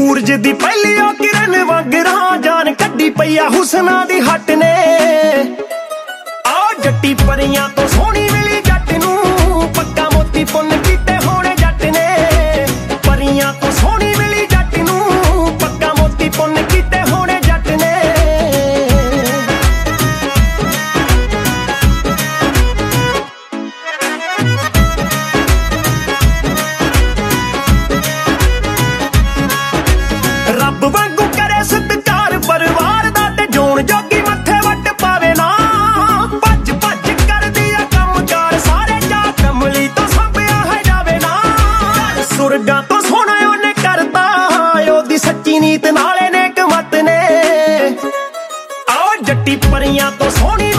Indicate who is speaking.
Speaker 1: ਸੂਰਜ ਦੀ ਪਹਿਲੀ ਉਹ ਕਿਰਨ ਵਾਂਗਰਾਂ ਜਾਨ ਕੱਢੀ ਪਈਆ ਹੁਸਨਾ ਦੀ ਹੱਟ ਨੇ। ਆ ਜੱਟੀ ਪਰੀਆਂ ਤੋਂ ਸੋਹਣੀ ਮਿਲੀ ਜੱਟ ਨੂੰ, ਪੱਕਾ ਮੋਤੀ ਪੁੰਨ ਕੀਤੇ ਹੋਣੇ ਜੱਟ ਨੇ। ਪਰੀਆਂ ਤੋਂ ਸੋਹਣੀ ਮਿਲੀ ਜੱਟ ਨੂੰ, ਪੱਕਾ ਮੋਤੀ ਪੁੰਨ ਕੀਤੇ ਹੋਣੇ ਜੱਟ ਨੇ। ਰੱਬ ਵਾਂਗੂ ਕਰੇ ਸਤਿਕਾਰ ਪਰਿਵਾਰ ਦਾ, ਤੇ ਜੋਣ ਜੋਗੀ ਮੱਥੇ ਵੱਟ ਪਾਵੇ ਨਾ। ਭੱਜ ਭੱਜ ਕਰਦੀ ਆ ਕੰਮਕਾਰ ਸਾਰੇ, ਜਾ ਕਮਲੀ ਤੋਂ ਸਾਂਭਿਆ ਹੈ ਜਾਵੇ ਨਾ। ਸੁਰਗਾਂ ਤੋਂ ਸੋਹਣਾ ਉਹਨੇ ਕਰਤਾ, ਉਹਦੀ ਸੱਚੀ ਨੀਤ ਨਾਲੇ ਨੇਕ ਮੱਤ ਨੇ। ਆਓ ਜੱਟੀ ਪਰੀਆਂ ਤੋਂ ਸੋਹਣੀ